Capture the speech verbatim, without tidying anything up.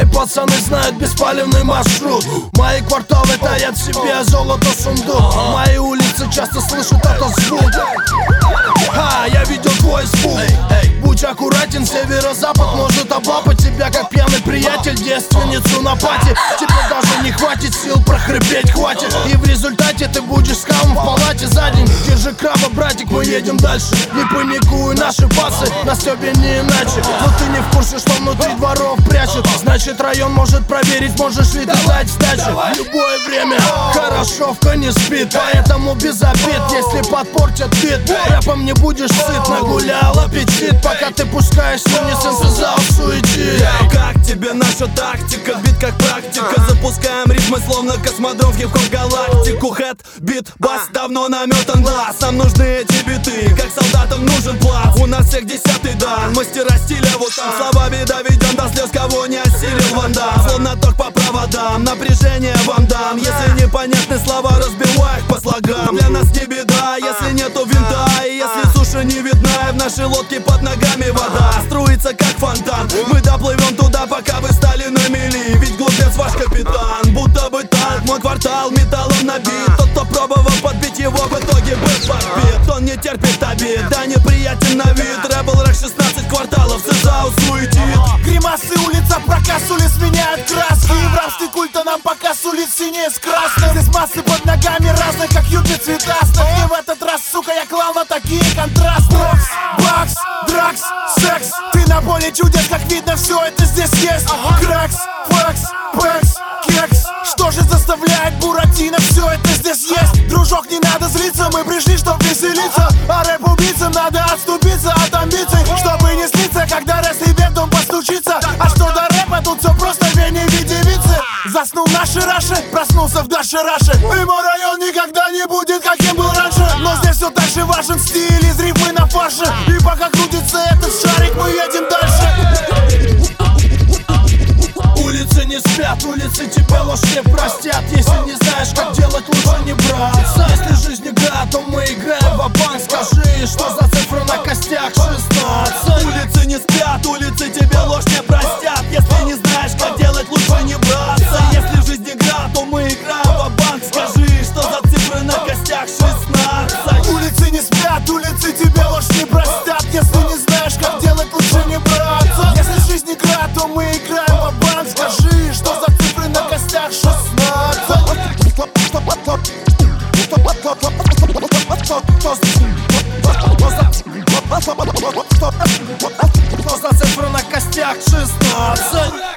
Мои пацаны знают беспалевный маршрут. Мои кварталы таят в себе золото сундук. Мои улицы часто слышат этот звук. Ха, я видел твой испуг. Будь аккуратен, северо-запад может облапать тебя, как пьяный приятель девственницу на пати. Тебе даже не хватит сил прохрипеть, хватит. И в результате ты будешь скамом в палате за день. Держи краба, братик, мы едем дальше. Не паникуй, наши басы на стёбе не иначе. Но ты не в курсе, что внутри дворов прячет. Значит, район может проверить, можешь ли ты дать сдачу. В любое время хорошовка не спит, поэтому без обид, если подпортят бит. Рэпом не будешь сыт, нагулял аппетит, пока ты пускаешь слюни, сенсозал суетит. Как тебе наша тактика? Бит как практика. Запускаем ритмы, словно космодром в хип-хоп галактику. Хэт, бит, бас, давно наметан глаз. Нам нужны эти биты, как солдатам нужен плац. У нас всех десятый дан, мастера стиля вот там. Словами доведен до слез, кого не осилил Ван Дам. Словно ток по проводам, напряжение вам дам. Если непонятны слова, разбивай их по слогам. Для нас не беда, если нету винта. И если суша не видна, и в нашей лодке под ногами вода струится как фонтан. Мы доплывем туда, пока вы стали на мели. Ведь глупец ваш капитан, будто бы танк. Мой квартал металлом набит. Тот, кто пробовал подбить его, в итоге был подбит. Он не терпит обид, да неприятен на вид. Рэбл рэк шестнадцать кварталов, СЗАУ суетит. Гримасы улица, проказ улиц меняют краски. В рабстве культа нам показ улиц синее с красным. Здесь массы под ногами разных, как юбки цветастых. И в этот раз, сука, я клал на такие контрасты. Бокс, бакс, дракс, секс. Ты на поле чудес, как видно, все это здесь есть. Кракс, факс, пэкс, кекс. Что же заставляет Буратино, все это здесь есть. Дружок, не надо злиться, мы пришли, чтоб веселиться. А рэп-убийцам надо отступиться от амбиций, чтобы не слиться, когда раз тебе в дом постучится. А что до рэпа, тут все просто вене в виде девицы. Заснул наши раши, проснулся в даше раши. И мой район никогда не будет, каким был раньше. Но здесь все так же важен стиль из рифмы на фарше. И пока крутится этот шарик, мы едем дальше. Улицы не спят, улицы тебя ложь не простят. Если не знаешь, как делать, лучше не браться. Если жизнь игра, то мы играем ва-банк. Скажи, что за цифра на костях шестнадцать. Улицы не спят, улицы тебе ложь не простят. Если не знаешь, как делать, лучше не браться. Если жизнь игра, то мы играем ва-банк. Скажи, что за цифры на костях шестнадцать. Улицы не спят, улицы тебе ложь не простят. Если не знаешь, как делать, лучше не браться. Если жизнь игра, то мы играем ва-банк. Скажи, что за цифры на костях шестнадцать. Что за цифра на костях шестнадцать?